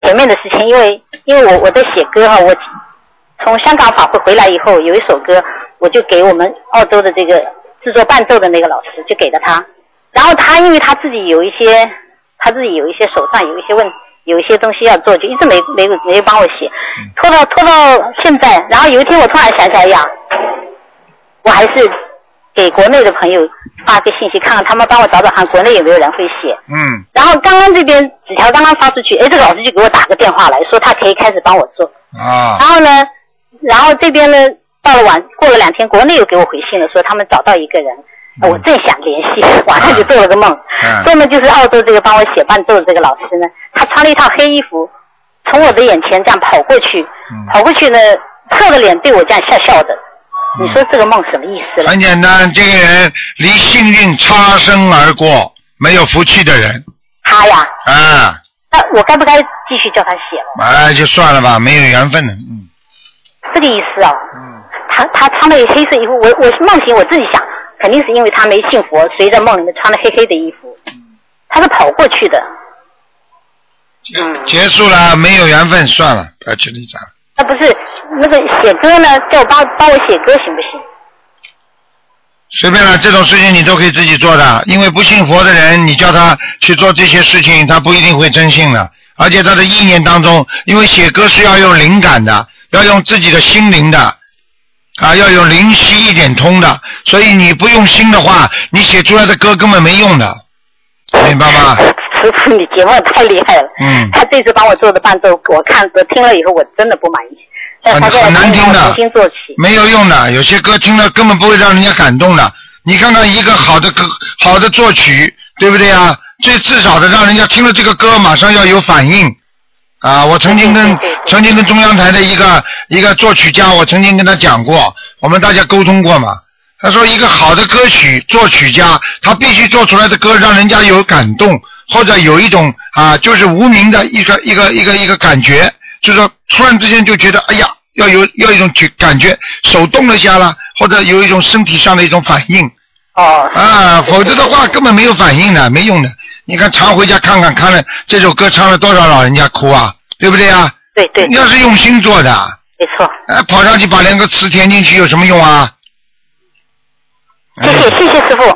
前面的事情，因为我在写歌哈，我从香港法会回来以后，有一首歌，我就给我们澳洲的这个制作伴奏的那个老师，就给了他。然后他因为他自己有一些手上有一些东西要做，就一直没有帮我写，拖到现在。然后有一天我突然想起来呀，我还是给国内的朋友发个信息，看看他们帮我找看国内有没有人会写。然后刚刚这边纸条刚刚发出去，这个老师就给我打个电话来说他可以开始帮我做。然后这边呢过了2天，国内又给我回信了，说他们找到一个人。我正想联系，晚上就做了个梦。做梦就是澳洲这个帮我写伴奏的这个老师呢，他穿了一套黑衣服，从我的眼前这样跑过去呢，侧着脸对我这样笑笑的。你说这个梦什么意思了？ 很简单，这个人离幸运擦身而过，没有福气的人。 他呀？那我该不该继续叫他写了？ 就算了吧，没有缘分了。 这个意思啊。他穿了黑色衣服，我梦醒我自己想。肯定是因为他没信佛，随着梦里面穿了黑黑的衣服，他是跑过去的。 结束了，没有缘分，算了，不要去理他。 那不是那个写歌呢？叫我帮我写歌行不行？ 随便了，这种事情你都可以自己做的。因为不信佛的人，你叫他去做这些事情，他不一定会真信的。而且他的意念当中，因为写歌是要用灵感的，要用自己的心灵的。要有灵犀一点通的，所以你不用心的话，你写出来的歌根本没用的，明白吗？ 师父，你节目太厉害了。他这次帮我做的伴奏，我听了以后，我真的不满意。 很难听的， 重新做起， 没有用的。有些歌听了根本不会让人家感动的。你看看一个好的歌，好的作曲，对不对啊？至少的让人家听了这个歌，马上要有反应。我曾经跟中央台的一个作曲家，我曾经跟他讲过，我们大家沟通过嘛。他说一个好的歌曲作曲家，他必须做出来的歌让人家有感动，或者有一种就是无名的一个感觉，就是说突然之间就觉得哎呀，要一种感觉，手动了一下啦，或者有一种身体上的一种反应。否则的话根本没有反应的，没用的。你看常回家看了这首歌唱了多少老人家哭啊，对不对啊？ 对。 要是用心做的。 没错。 跑上去把2个词填进去有什么用啊？ 谢谢师傅。